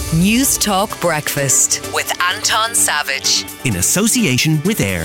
News Talk Breakfast with Anton Savage. In association with AIR.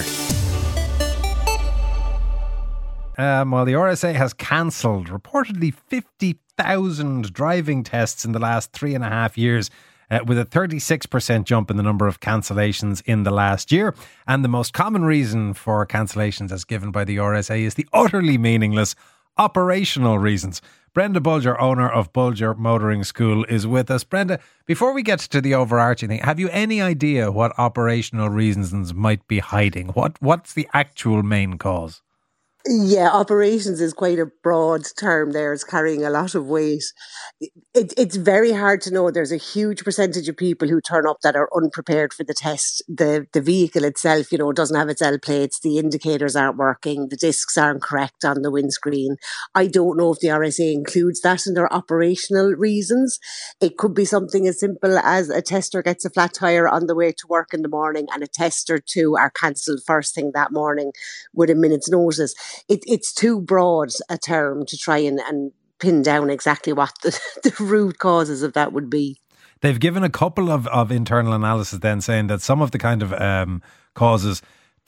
Well, the RSA has cancelled reportedly 50,000 driving tests in the last 3.5 years, with a 36% jump in the number of cancellations in the last year. And the most common reason for cancellations, as given by the RSA, is the utterly meaningless operational reasons. Brenda Bulger, owner of Bulger Motoring School, is with us. Brenda, before we get to the overarching thing, have you any idea what operational reasons might be hiding? What's the actual main cause? Yeah, operations is quite a broad term there. It's carrying a lot of weight. It's very hard to know. There's a huge percentage of people who turn up that are unprepared for the test. The vehicle itself, doesn't have its L plates. The indicators aren't working. The discs aren't correct on the windscreen. I don't know if the RSA includes that in their operational reasons. It could be something as simple as a tester gets a flat tire on the way to work in the morning and a test or two are cancelled first thing that morning with a minute's notice. It's too broad a term to try and pin down exactly what the root causes of that would be. They've given a couple of internal analysis then saying that some of the kind of causes,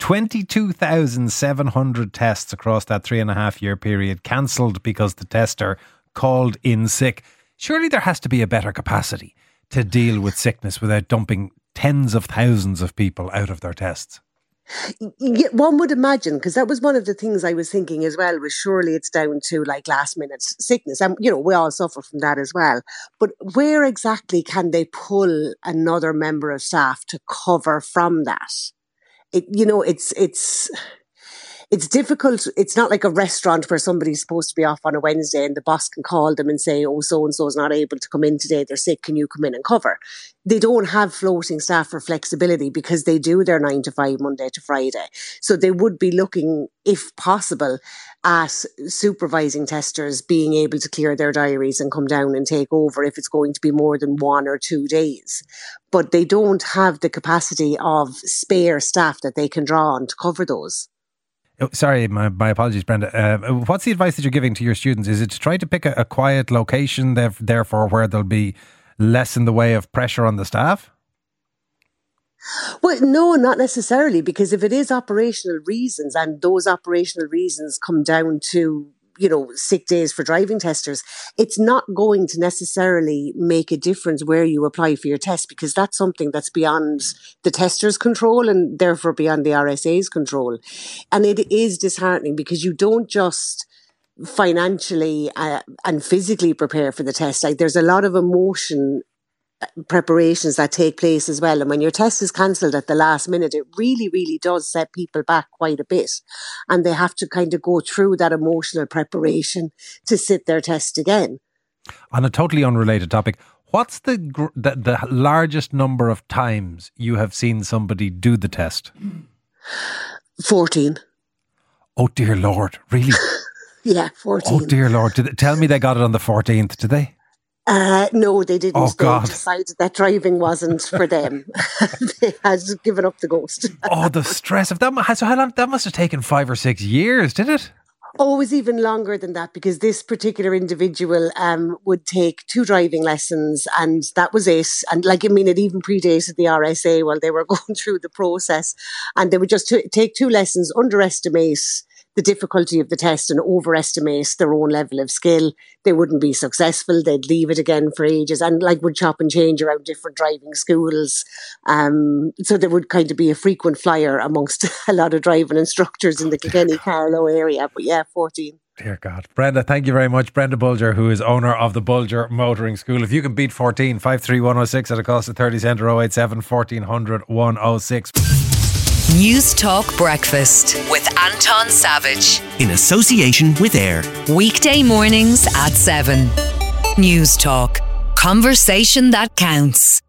22,700 tests across that 3.5 year period cancelled because the tester called in sick. Surely there has to be a better capacity to deal with sickness without dumping tens of thousands of people out of their tests. Yeah, one would imagine, because that was one of the things I was thinking as well, was surely it's down to like last minute sickness. And, we all suffer from that as well. But where exactly can they pull another member of staff to cover from that? It's difficult. It's not like a restaurant where somebody's supposed to be off on a Wednesday and the boss can call them and say, oh, so-and-so is not able to come in today. They're sick. Can you come in and cover? They don't have floating staff for flexibility because they do their 9 to 5 Monday to Friday. So they would be looking, if possible, at supervising testers being able to clear their diaries and come down and take over if it's going to be more than 1 or 2 days. But they don't have the capacity of spare staff that they can draw on to cover those. Oh, sorry, my apologies, Brenda. What's the advice that you're giving to your students? Is it to try to pick a quiet location, therefore where there'll be less in the way of pressure on the staff? Well, no, not necessarily, because if it is operational reasons and those operational reasons come down to sick days for driving testers, it's not going to necessarily make a difference where you apply for your test, because that's something that's beyond the tester's control and therefore beyond the RSA's control. And it is disheartening because you don't just financially and physically prepare for the test. Like, there's a lot of emotion preparations that take place as well. And when your test is cancelled at the last minute, it really, really does set people back quite a bit. And they have to kind of go through that emotional preparation to sit their test again. On a totally unrelated topic, what's the largest number of times you have seen somebody do the test? 14. Oh, dear Lord. Really? Yeah, 14. Oh, dear Lord. Tell me they got it on the 14th, did they? No, they didn't. Oh, God. They decided that driving wasn't for them. They had given up the ghost. Oh, the stress of that. So how long? That must have taken 5 or 6 years, did it? Oh, it was even longer than that, because this particular individual would take 2 driving lessons and that was it. And it even predated the RSA while they were going through the process. And they would just take 2 lessons, underestimate the difficulty of the test and overestimate their own level of skill. They wouldn't be successful. They'd leave it again for ages and would chop and change around different driving schools. So there would kind of be a frequent flyer amongst a lot of driving instructors in the Kilkenny Carlow area. But yeah, 14. Dear God. Brenda, thank you very much. Brenda Bulger, who is owner of the Bulger Motoring School. If you can beat 14, 53106 at a cost of 30 cent or 087 1400 106. News Talk Breakfast with Anton Savage. In association with AIR. Weekday mornings at 7. News Talk. Conversation that counts.